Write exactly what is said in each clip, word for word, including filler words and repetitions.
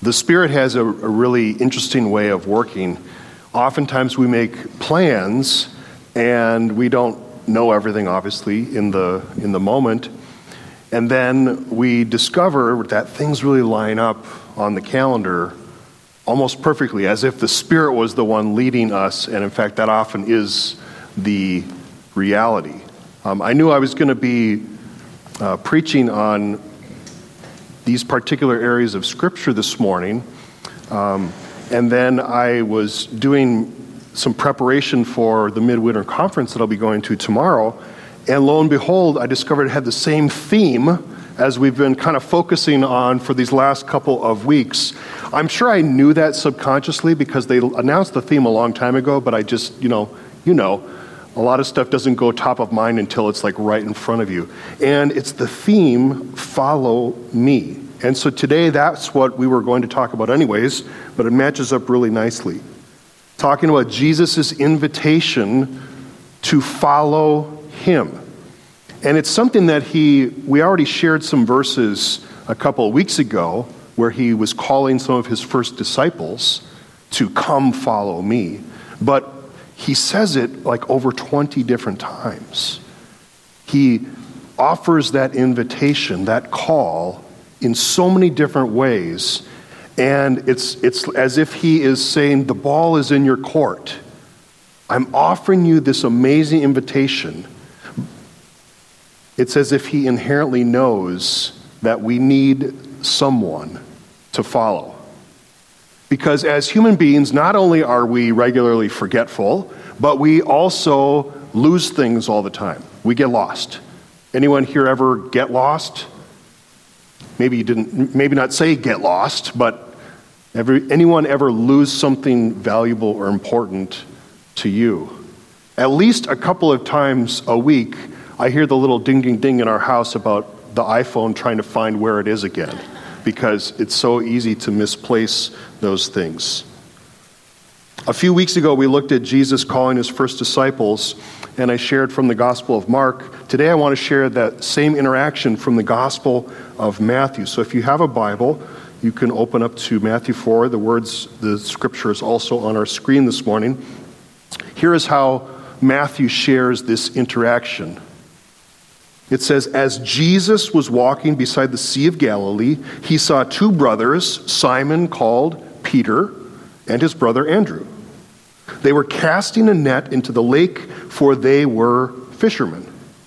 The Spirit has a, a really interesting way of working. Oftentimes we make plans and we don't know everything, obviously, in the in the moment. And then we discover that things really line up on the calendar almost perfectly, as if the Spirit was the one leading us. And in fact, that often is the reality. Um, I knew I was going to be uh, preaching on these particular areas of Scripture this morning. Um, and then I was doing some preparation for the Midwinter Conference that I'll be going to tomorrow. And lo and behold, I discovered it had the same theme as we've been kind of focusing on for these last couple of weeks. I'm sure I knew that subconsciously because they announced the theme a long time ago, but I just, you know, you know, a lot of stuff doesn't go top of mind until it's like right in front of you. And it's the theme, follow me. And so today that's what we were going to talk about anyways, but it matches up really nicely. Talking about Jesus' invitation to follow him. And it's something that he, we already shared some verses a couple of weeks ago where he was calling some of his first disciples to come follow me. But he says it like over twenty different times. He offers that invitation, that call, in so many different ways. And it's it's as if he is saying, the ball is in your court. I'm offering you this amazing invitation. It's as if he inherently knows that we need someone to follow. Because as human beings, not only are we regularly forgetful, but we also lose things all the time. We get lost. Anyone here ever get lost? Maybe you didn't, maybe not say get lost, but every, anyone ever lose something valuable or important to you? At least a couple of times a week, I hear the little ding, ding, ding in our house about the iPhone trying to find where it is again, because it's so easy to misplace those things. A few weeks ago, we looked at Jesus calling his first disciples, and I shared from the Gospel of Mark. Today, I want to share that same interaction from the Gospel of Matthew. So if you have a Bible, you can open up to Matthew four. The words, the scripture is also on our screen this morning. Here is how Matthew shares this interaction. It says, as Jesus was walking beside the Sea of Galilee, he saw two brothers, Simon called Peter, and his brother Andrew. They were casting a net into the lake, for they were fishermen.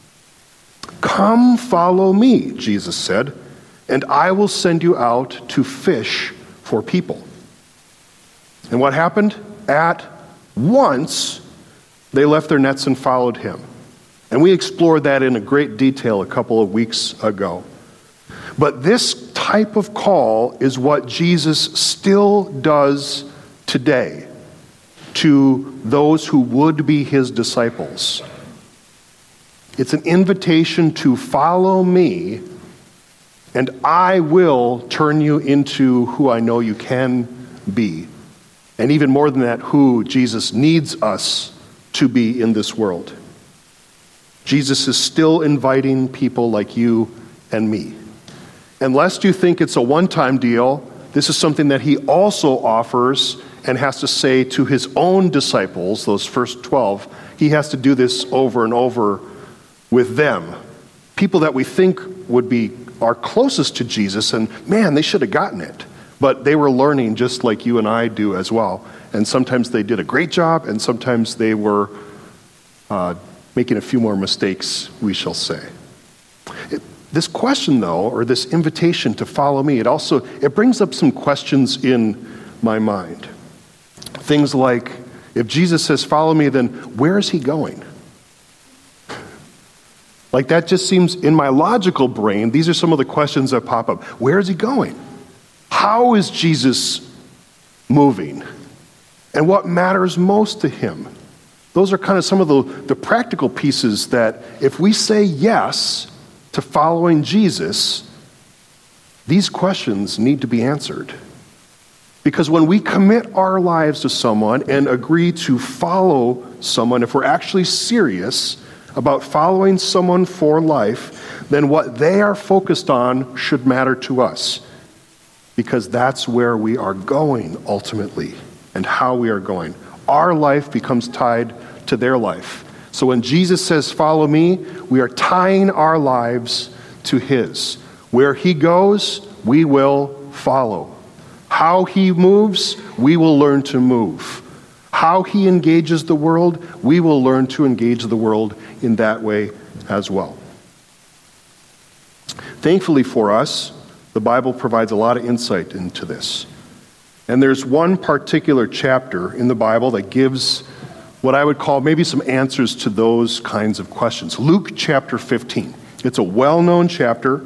Come follow me, Jesus said, and I will send you out to fish for people. And what happened? At once, they left their nets and followed him. And we explored that in a great detail a couple of weeks ago. But this type of call is what Jesus still does today to those who would be his disciples. It's an invitation to follow me, and I will turn you into who I know you can be. And even more than that, who Jesus needs us to be in this world. Jesus is still inviting people like you and me. And lest you think it's a one-time deal, this is something that he also offers and has to say to his own disciples, those first twelve. He has to do this over and over with them. People that we think would be our closest to Jesus, and man, they should have gotten it. But they were learning just like you and I do as well. And sometimes they did a great job, and sometimes they were uh, making a few more mistakes, we shall say. It, this question, though, or this invitation to follow me, it also, it brings up some questions in my mind. Things like, if Jesus says, follow me, then where is he going? Like that just seems, in my logical brain, these are some of the questions that pop up. Where is he going? How is Jesus moving? And what matters most to him? Those are kind of some of the, the practical pieces that if we say yes to following Jesus, these questions need to be answered. Because when we commit our lives to someone and agree to follow someone, if we're actually serious about following someone for life, then what they are focused on should matter to us. Because because that's where we are going ultimately and how we are going. Our life becomes tied to their life. So when Jesus says, follow me, we are tying our lives to his. Where he goes, we will follow. How he moves, we will learn to move. How he engages the world, we will learn to engage the world in that way as well. Thankfully for us, the Bible provides a lot of insight into this. And there's one particular chapter in the Bible that gives what I would call maybe some answers to those kinds of questions. Luke chapter fifteen. It's a well-known chapter.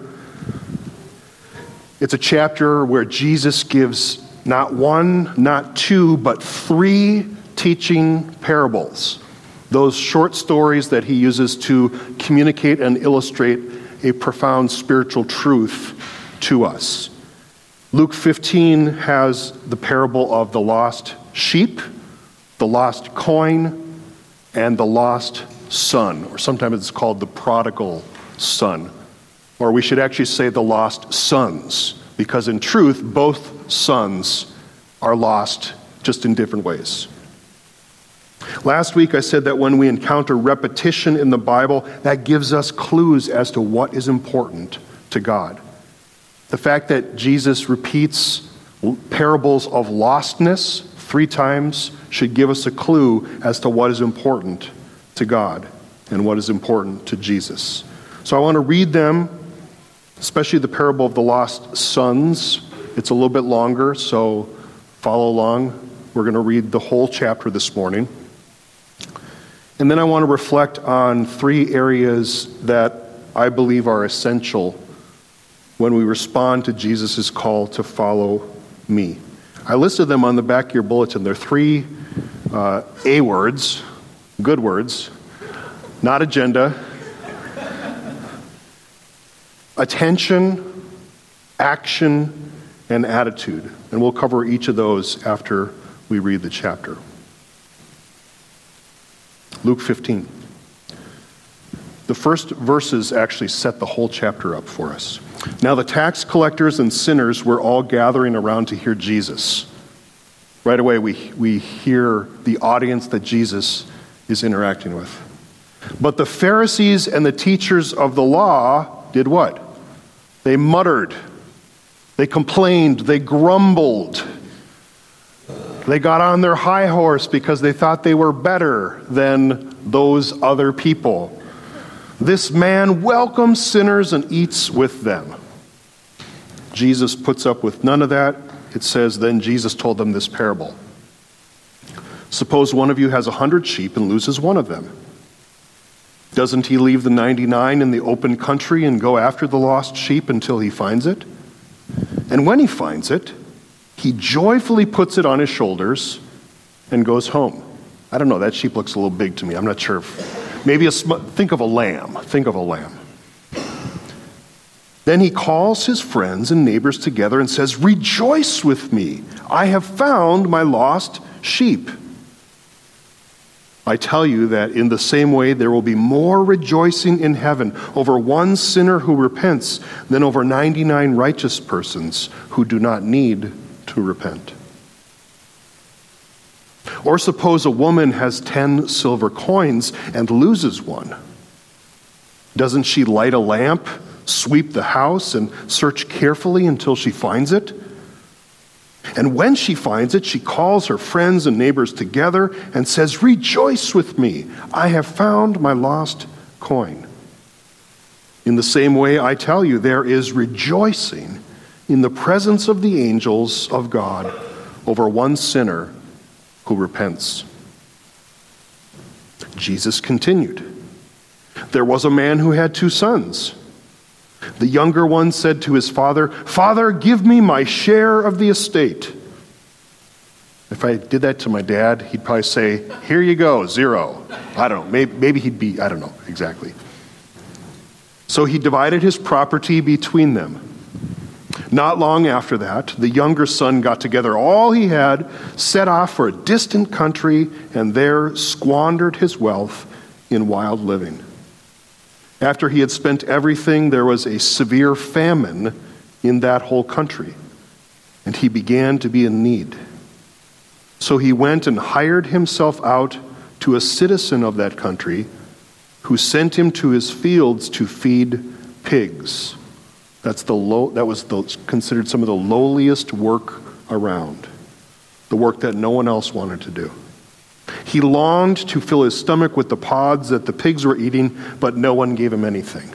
It's a chapter where Jesus gives not one, not two, but three teaching parables. Those short stories that he uses to communicate and illustrate a profound spiritual truth to us. Luke fifteen has the parable of the lost sheep, the lost coin, and the lost son, or sometimes it's called the prodigal son. Or we should actually say the lost sons, because in truth, both sons are lost, just in different ways. Last week I said that when we encounter repetition in the Bible, that gives us clues as to what is important to God. The fact that Jesus repeats parables of lostness three times should give us a clue as to what is important to God and what is important to Jesus. So I want to read them, especially the parable of the lost sons. It's a little bit longer, so follow along. We're going to read the whole chapter this morning. And then I want to reflect on three areas that I believe are essential when we respond to Jesus' call to follow me. I listed them on the back of your bulletin. They're three uh, A words, good words, not agenda. Attention, action, and attitude. And we'll cover each of those after we read the chapter. Luke fifteen. The first verses actually set the whole chapter up for us. Now the tax collectors and sinners were all gathering around to hear Jesus. Right away we, we hear the audience that Jesus is interacting with. But the Pharisees and the teachers of the law did what? They muttered. They complained. They grumbled. They got on their high horse because they thought they were better than those other people. This man welcomes sinners and eats with them. Jesus puts up with none of that. It says, then Jesus told them this parable. Suppose one of you has a hundred sheep and loses one of them. Doesn't he leave the ninety-nine in the open country and go after the lost sheep until he finds it? And when he finds it, he joyfully puts it on his shoulders and goes home. I don't know, that sheep looks a little big to me. I'm not sure if... Maybe a sm- think of a lamb. Think of a lamb. Then he calls his friends and neighbors together and says, rejoice with me. I have found my lost sheep. I tell you that in the same way there will be more rejoicing in heaven over one sinner who repents than over ninety-nine righteous persons who do not need to repent. Or suppose a woman has ten silver coins and loses one. Doesn't she light a lamp, sweep the house, and search carefully until she finds it? And when she finds it, she calls her friends and neighbors together and says, rejoice with me, I have found my lost coin. In the same way, I tell you, there is rejoicing in the presence of the angels of God over one sinner who repents. Jesus continued, there was a man who had two sons. The younger one said to his father, Father, give me my share of the estate. If I did that to my dad, he'd probably say, here you go, zero. I don't know, maybe, maybe he'd be, I don't know exactly. So he divided his property between them. Not long after that, the younger son got together all he had, set off for a distant country, and there squandered his wealth in wild living. After he had spent everything, there was a severe famine in that whole country, and he began to be in need. So he went and hired himself out to a citizen of that country, who sent him to his fields to feed pigs. That's the low, that was the, considered some of the lowliest work around, the work that no one else wanted to do. He longed to fill his stomach with the pods that the pigs were eating, but no one gave him anything.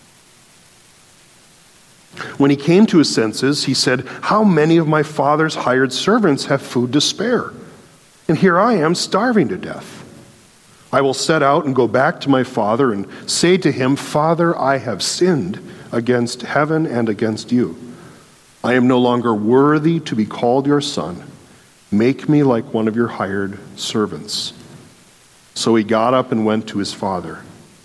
When he came to his senses, he said, "How many of my father's hired servants have food to spare? And here I am starving to death. I will set out and go back to my father and say to him, 'Father, I have sinned against heaven and against you. I am no longer worthy to be called your son. Make me like one of your hired servants.' So he got up and went to his father.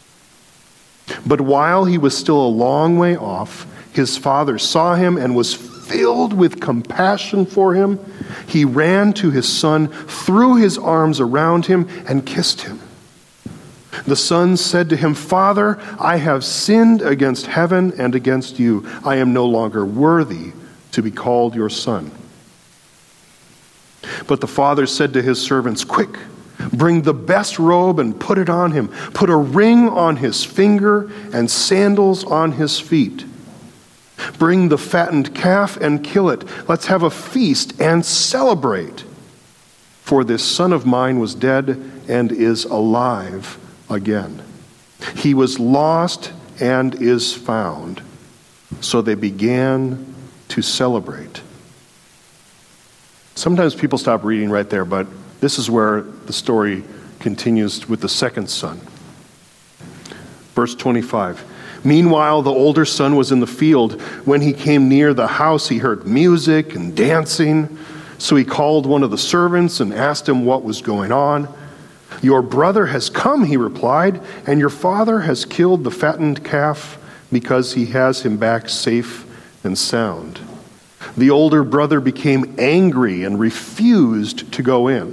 But while he was still a long way off, his father saw him and was filled with compassion for him. He ran to his son, threw his arms around him, and kissed him. The son said to him, 'Father, I have sinned against heaven and against you. I am no longer worthy to be called your son.' But the father said to his servants, 'Quick, bring the best robe and put it on him. Put a ring on his finger and sandals on his feet. Bring the fattened calf and kill it. Let's have a feast and celebrate. For this son of mine was dead and is alive again. He was lost and is found.' So they began to celebrate." Sometimes people stop reading right there, but this is where the story continues with the second son. Verse twenty-five. "Meanwhile, the older son was in the field. When he came near the house, he heard music and dancing. So he called one of the servants and asked him what was going on. 'Your brother has come,' he replied, 'and your father has killed the fattened calf because he has him back safe and sound.' The older brother became angry and refused to go in.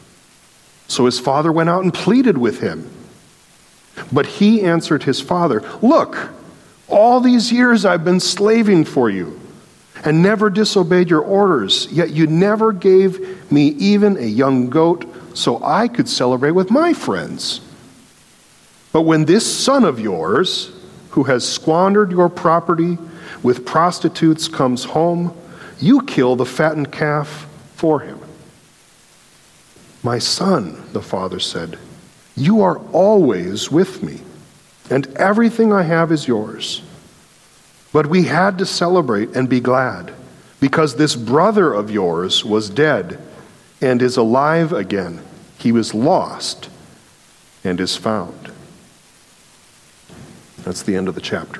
So his father went out and pleaded with him. But he answered his father, 'Look, all these years I've been slaving for you and never disobeyed your orders, yet you never gave me even a young goat so I could celebrate with my friends. But when this son of yours, who has squandered your property with prostitutes, comes home, you kill the fattened calf for him.' 'My son,' the father said, 'you are always with me, and everything I have is yours. But we had to celebrate and be glad, because this brother of yours was dead and is alive again. He was lost and is found.'" That's the end of the chapter.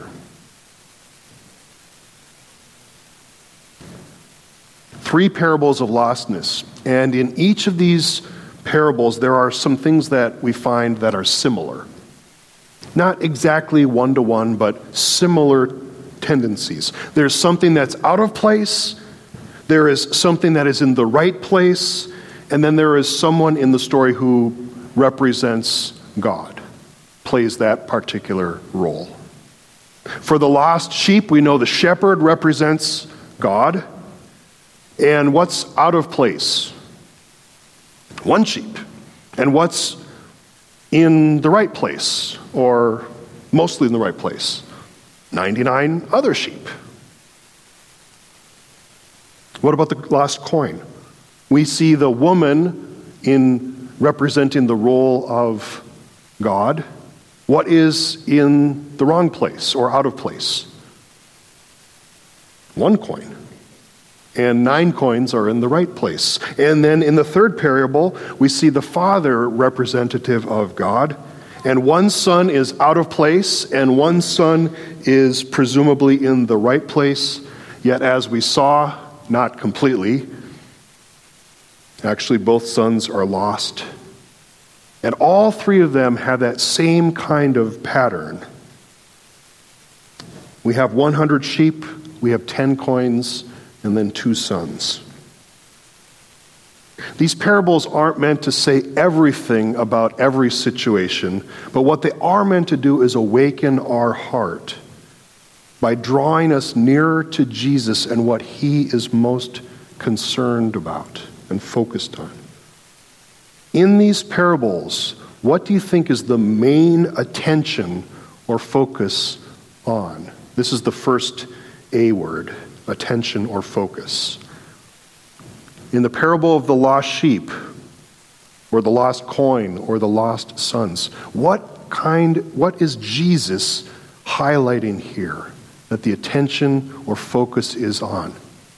Three parables of lostness, and in each of these parables there are some things that we find that are similar. Not exactly one-to-one, but similar tendencies. There's something that's out of place, there is something that is in the right place, and then there is someone in the story who represents God, plays that particular role. For the lost sheep, we know the shepherd represents God. And what's out of place? One sheep. And what's in the right place, or mostly in the right place? ninety-nine other sheep. What about the lost coin? We see the woman in representing the role of God. What is in the wrong place or out of place? One coin. And nine coins are in the right place. And then in the third parable, we see the father representative of God. And one son is out of place, and one son is presumably in the right place. Yet as we saw, not completely. Actually, both sons are lost. And all three of them have that same kind of pattern. We have one hundred sheep, we have ten coins, and then two sons. These parables aren't meant to say everything about every situation, but what they are meant to do is awaken our heart by drawing us nearer to Jesus and what he is most concerned about and focused on. In these parables, what do you think is the main attention or focus on? This is the first A word, attention or focus. In the parable of the lost sheep, or the lost coin, or the lost sons, what kind, what is Jesus highlighting here that the attention or focus is on?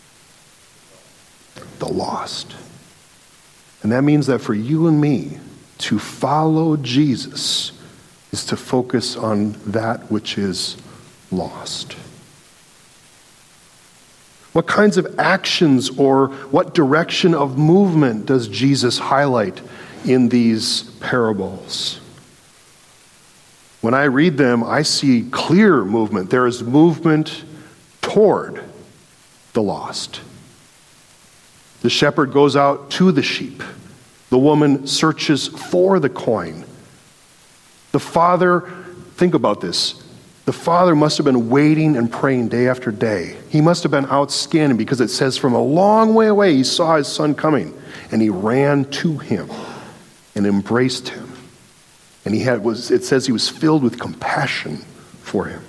The lost. And that means that for you and me, to follow Jesus is to focus on that which is lost. What kinds of actions or what direction of movement does Jesus highlight in these parables? When I read them, I see clear movement. There is movement toward the lost. The shepherd goes out to the sheep. The woman searches for the coin. The father, think about this. The father must have been waiting and praying day after day. He must have been out scanning because it says from a long way away he saw his son coming and he ran to him and embraced him. And he had was it says he was filled with compassion for him.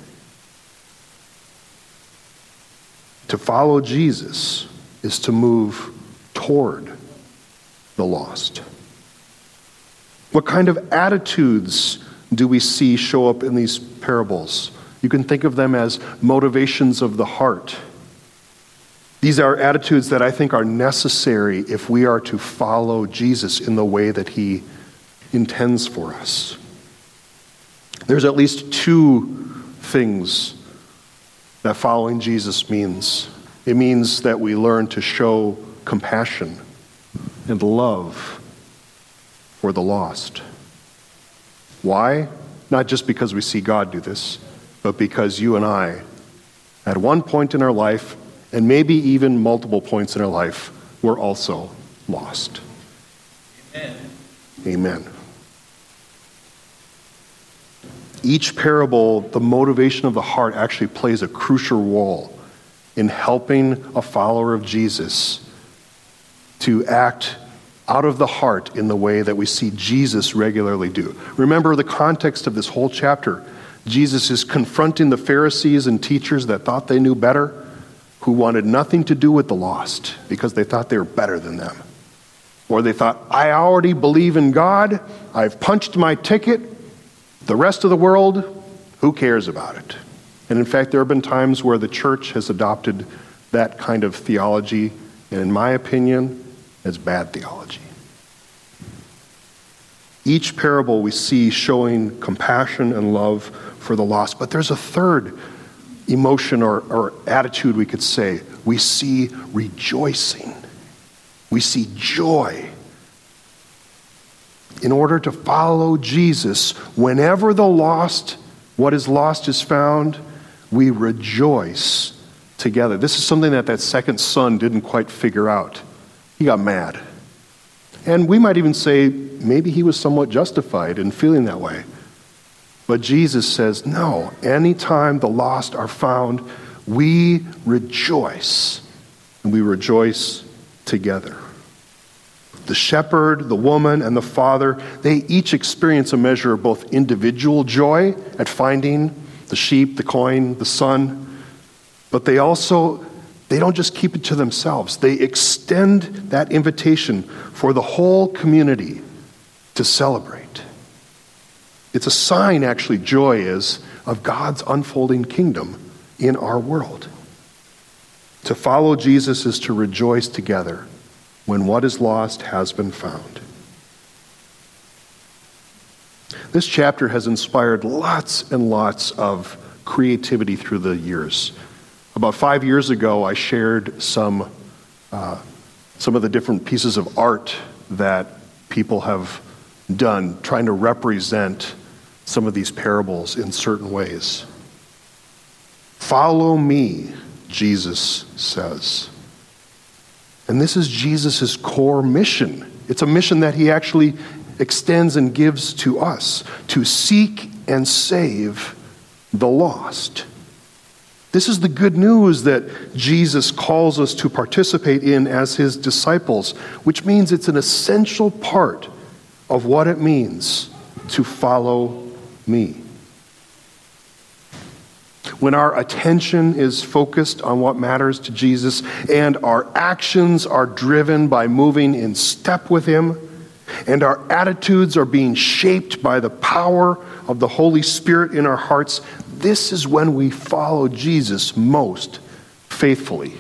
To follow Jesus is to move toward the lost. What kind of attitudes do we see show up in these parables? You can think of them as motivations of the heart. These are attitudes that I think are necessary if we are to follow Jesus in the way that he intends for us. There's at least two things that following Jesus means. It means that we learn to show compassion and love for the lost. Why? Not just because we see God do this, but because you and I, at one point in our life, and maybe even multiple points in our life, were also lost. Amen. Amen. Each parable, the motivation of the heart actually plays a crucial role in helping a follower of Jesus to act out of the heart in the way that we see Jesus regularly do. Remember the context of this whole chapter. Jesus is confronting the Pharisees and teachers that thought they knew better, who wanted nothing to do with the lost because they thought they were better than them. Or they thought, I already believe in God, I've punched my ticket, the rest of the world, who cares about it? And in fact, there have been times where the church has adopted that kind of theology, and in my opinion, it's bad theology. Each parable we see showing compassion and love for the lost, but there's a third emotion or, or attitude we could say. We see rejoicing. We see joy. In order to follow Jesus, whenever the lost, what is lost is found, we rejoice together. This is something that that second son didn't quite figure out. He got mad. And we might even say maybe he was somewhat justified in feeling that way. But Jesus says, no, anytime the lost are found, we rejoice. And we rejoice together. The shepherd, the woman, and the father, they each experience a measure of both individual joy at finding the sheep, the coin, the son, but they also, they don't just keep it to themselves. They extend that invitation for the whole community to celebrate. It's a sign, actually, joy is, of God's unfolding kingdom in our world. To follow Jesus is to rejoice together when what is lost has been found. This chapter has inspired lots and lots of creativity through the years. About five years ago, I shared some uh, some of the different pieces of art that people have done, trying to represent some of these parables in certain ways. Follow me, Jesus says. And this is Jesus' core mission. It's a mission that he actually extends and gives to us, to seek and save the lost. This is the good news that Jesus calls us to participate in as his disciples, which means it's an essential part of what it means to follow me. When our attention is focused on what matters to Jesus and our actions are driven by moving in step with him, and our attitudes are being shaped by the power of the Holy Spirit in our hearts, this is when we follow Jesus most faithfully.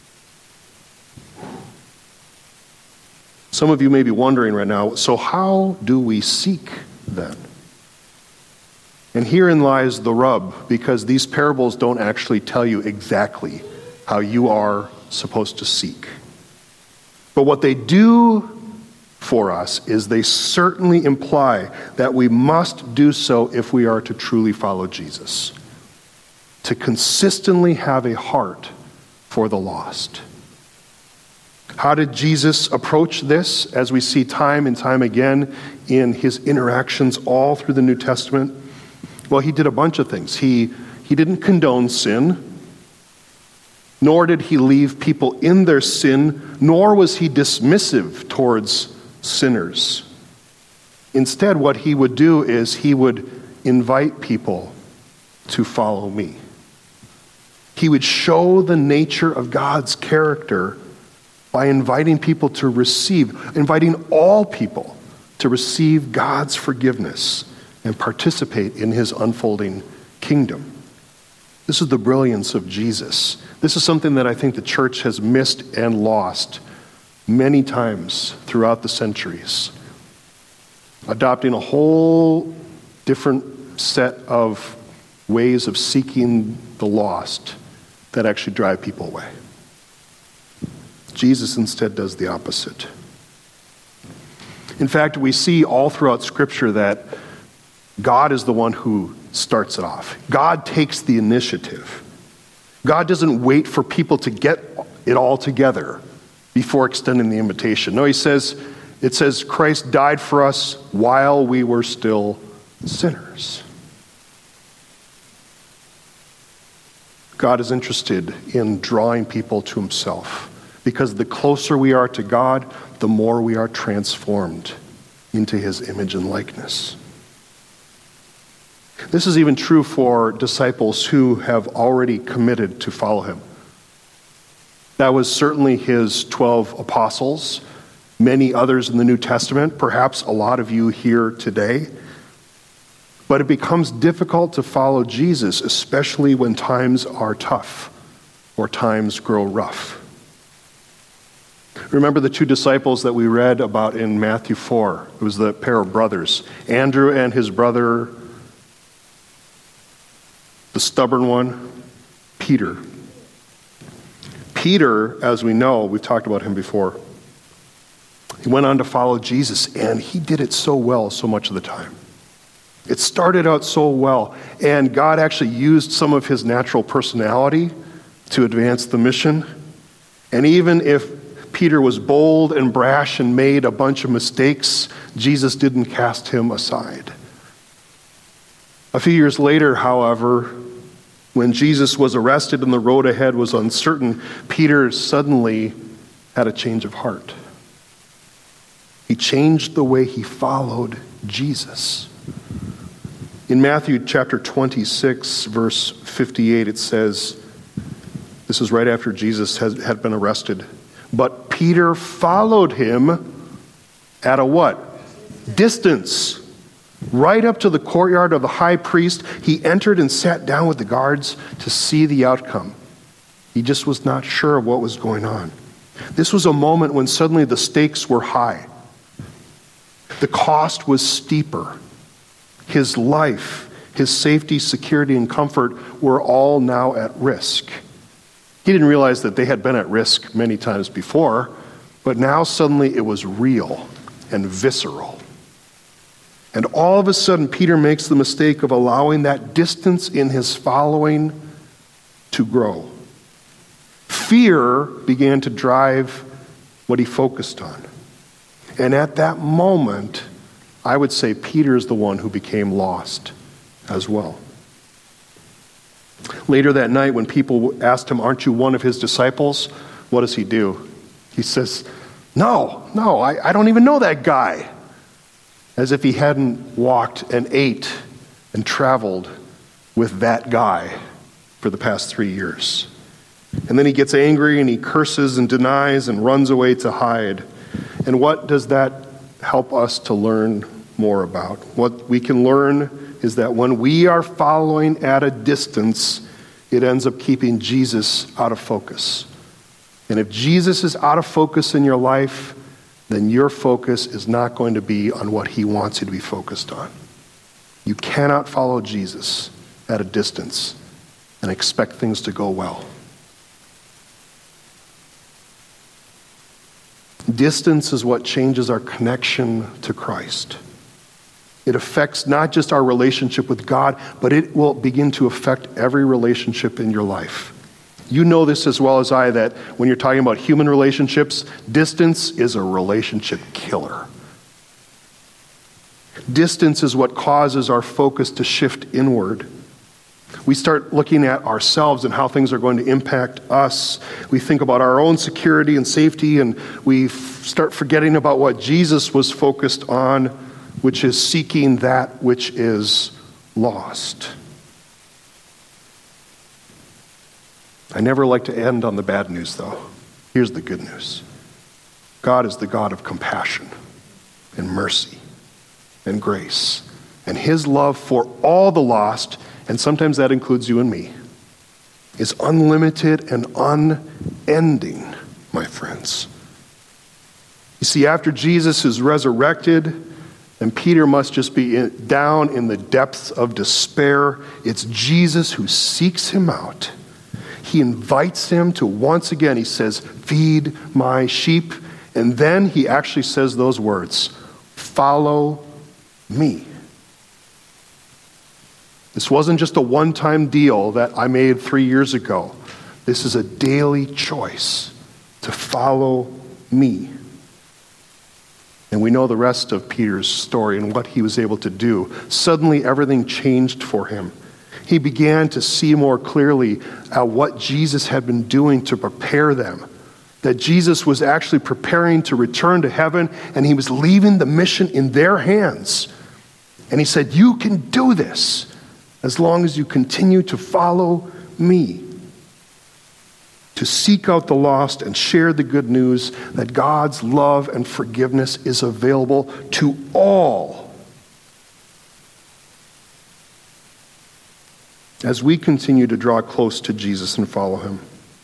Some of you may be wondering right now, so how do we seek then? And herein lies the rub, because these parables don't actually tell you exactly how you are supposed to seek. But what they do for us is they certainly imply that we must do so if we are to truly follow Jesus, to consistently have a heart for the lost. How did Jesus approach this, as we see time and time again in his interactions all through the New Testament? Well, he did a bunch of things. He, he didn't condone sin, nor did he leave people in their sin, nor was he dismissive towards sinners. Instead, what he would do is he would invite people to follow me. He would show the nature of God's character by inviting people to receive, inviting all people to receive God's forgiveness and participate in his unfolding kingdom. This is the brilliance of Jesus. This is something that I think the church has missed and lost many times throughout the centuries. Adopting a whole different set of ways of seeking the lost that actually drive people away. Jesus instead does the opposite. In fact, we see all throughout Scripture that God is the one who starts it off. God takes the initiative. God doesn't wait for people to get it all together before extending the invitation. No, he says, it says Christ died for us while we were still sinners. God is interested in drawing people to himself, because the closer we are to God, the more we are transformed into his image and likeness. This is even true for disciples who have already committed to follow him. That was certainly his twelve apostles, many others in the New Testament, perhaps a lot of you here today. But it becomes difficult to follow Jesus, especially when times are tough or times grow rough. Remember the two disciples that we read about in Matthew four? It was the pair of brothers, Andrew and his brother, the stubborn one, Peter. Peter, as we know, we've talked about him before, he went on to follow Jesus, and he did it so well so much of the time. It started out so well, and God actually used some of his natural personality to advance the mission. And even if Peter was bold and brash and made a bunch of mistakes, Jesus didn't cast him aside. A few years later, however, when Jesus was arrested and the road ahead was uncertain, Peter suddenly had a change of heart. He changed the way he followed Jesus. In Matthew chapter twenty-six, verse fifty-eight, it says, this is right after Jesus has, had been arrested, but Peter followed him at a what? Distance. Right up to the courtyard of the high priest, he entered and sat down with the guards to see the outcome. He just was not sure of what was going on. This was a moment when suddenly the stakes were high. The cost was steeper. His life, his safety, security, and comfort were all now at risk. He didn't realize that they had been at risk many times before, but now suddenly it was real and visceral. And all of a sudden, Peter makes the mistake of allowing that distance in his following to grow. Fear began to drive what he focused on. And at that moment, I would say Peter is the one who became lost as well. Later that night, when people asked him, "Aren't you one of his disciples?" what does he do? He says, no, no, I, I don't even know that guy. As if he hadn't walked and ate and traveled with that guy for the past three years. And then he gets angry and he curses and denies and runs away to hide. And what does that help us to learn more about? What we can learn is that when we are following at a distance, it ends up keeping Jesus out of focus. And if Jesus is out of focus in your life, then your focus is not going to be on what he wants you to be focused on. You cannot follow Jesus at a distance and expect things to go well. Distance is what changes our connection to Christ. It affects not just our relationship with God, but it will begin to affect every relationship in your life. You know this as well as I, that when you're talking about human relationships, distance is a relationship killer. Distance is what causes our focus to shift inward. We start looking at ourselves and how things are going to impact us. We think about our own security and safety, and we f- start forgetting about what Jesus was focused on, which is seeking that which is lost. I never like to end on the bad news, though. Here's the good news. God is the God of compassion and mercy and grace. And his love for all the lost, and sometimes that includes you and me, is unlimited and unending, my friends. You see, after Jesus is resurrected, and Peter must just be in, down in the depths of despair, it's Jesus who seeks him out. He invites him to once again, he says, "Feed my sheep." And then he actually says those words, "Follow me." This wasn't just a one-time deal that I made three years ago. This is a daily choice to follow me. And we know the rest of Peter's story and what he was able to do. Suddenly, everything changed for him. He began to see more clearly uh, what Jesus had been doing to prepare them. That Jesus was actually preparing to return to heaven, and he was leaving the mission in their hands. And he said, "You can do this as long as you continue to follow me." To seek out the lost and share the good news that God's love and forgiveness is available to all. As we continue to draw close to Jesus and follow him.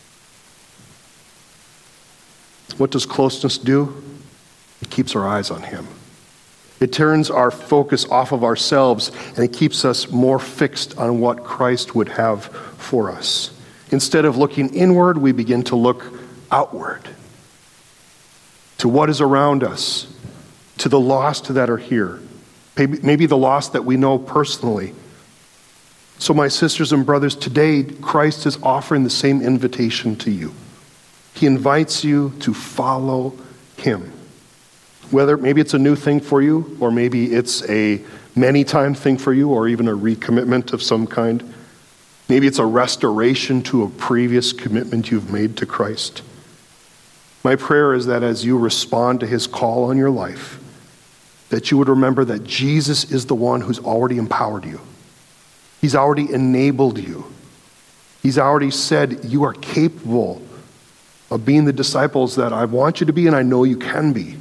What does closeness do? It keeps our eyes on him. It turns our focus off of ourselves, and it keeps us more fixed on what Christ would have for us. Instead of looking inward, we begin to look outward to what is around us, to the lost that are here, maybe, maybe the lost that we know personally. So my sisters and brothers, today Christ is offering the same invitation to you. He invites you to follow him. Whether maybe it's a new thing for you, or maybe it's a many-time thing for you, or even a recommitment of some kind. Maybe it's a restoration to a previous commitment you've made to Christ. My prayer is that as you respond to his call on your life, that you would remember that Jesus is the one who's already empowered you. He's already enabled you. He's already said you are capable of being the disciples that I want you to be, and I know you can be.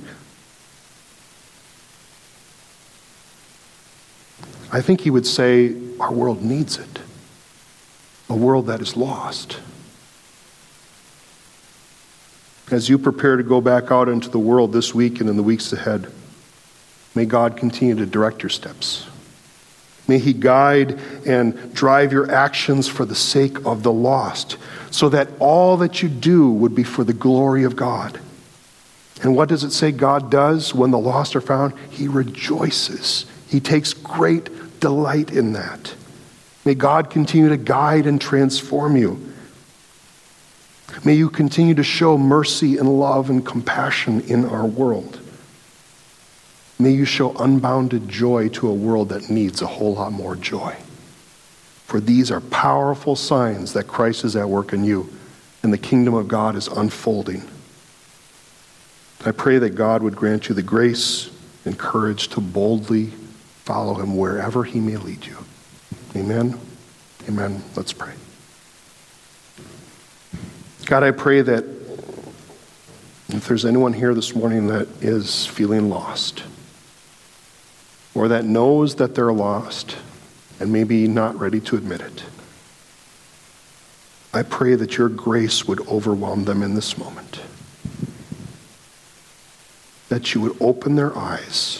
I think he would say our world needs it. A world that is lost. As you prepare to go back out into the world this week and in the weeks ahead, may God continue to direct your steps. May he guide and drive your actions for the sake of the lost, so that all that you do would be for the glory of God. And what does it say God does when the lost are found? He rejoices. He takes great delight in that. May God continue to guide and transform you. May you continue to show mercy and love and compassion in our world. May you show unbounded joy to a world that needs a whole lot more joy. For these are powerful signs that Christ is at work in you, and the kingdom of God is unfolding. I pray that God would grant you the grace and courage to boldly follow him wherever he may lead you. Amen. Amen. Let's pray. God, I pray that if there's anyone here this morning that is feeling lost, or that knows that they're lost and maybe not ready to admit it, I pray that your grace would overwhelm them in this moment. That you would open their eyes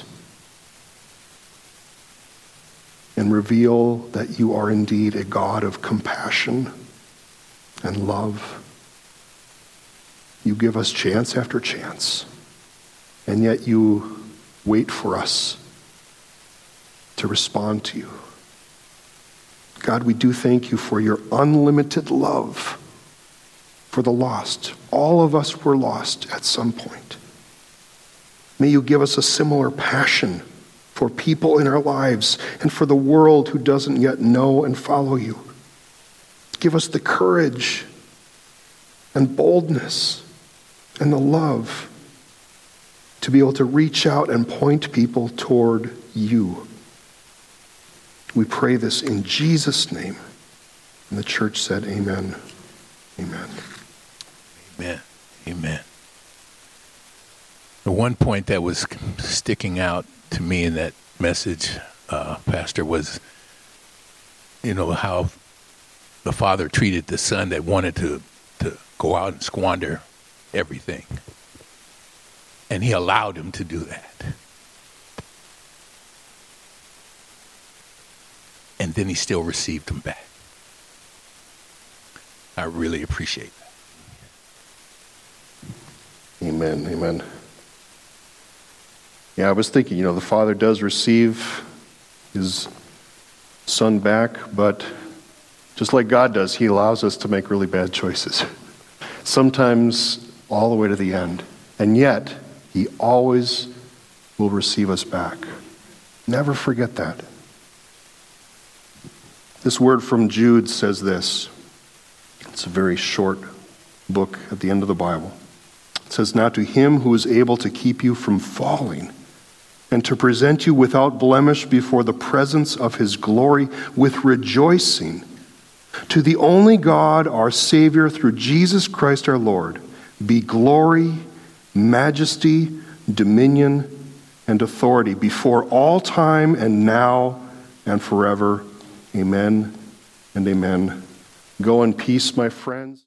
and reveal that you are indeed a God of compassion and love. You give us chance after chance, and yet you wait for us to respond to you. God, we do thank you for your unlimited love for the lost. All of us were lost at some point. May you give us a similar passion for people in our lives and for the world who doesn't yet know and follow you. Give us the courage and boldness and the love to be able to reach out and point people toward you. We pray this in Jesus' name. And the church said, amen. Amen. Amen. Amen. The one point that was sticking out to me in that message, uh, Pastor, was, you know, how the father treated the son that wanted to, to go out and squander everything. And he allowed him to do that. And then he still received him back. I really appreciate that. Amen. Amen. Yeah, I was thinking, you know, the father does receive his son back, but just like God does, he allows us to make really bad choices. Sometimes all the way to the end. And yet, he always will receive us back. Never forget that. This word from Jude says this. It's a very short book at the end of the Bible. It says, "Now to him who is able to keep you from falling and to present you without blemish before the presence of his glory with rejoicing, to the only God, our Savior, through Jesus Christ our Lord, be glory, majesty, dominion, and authority before all time and now and forever. Amen and amen." Go in peace, my friends.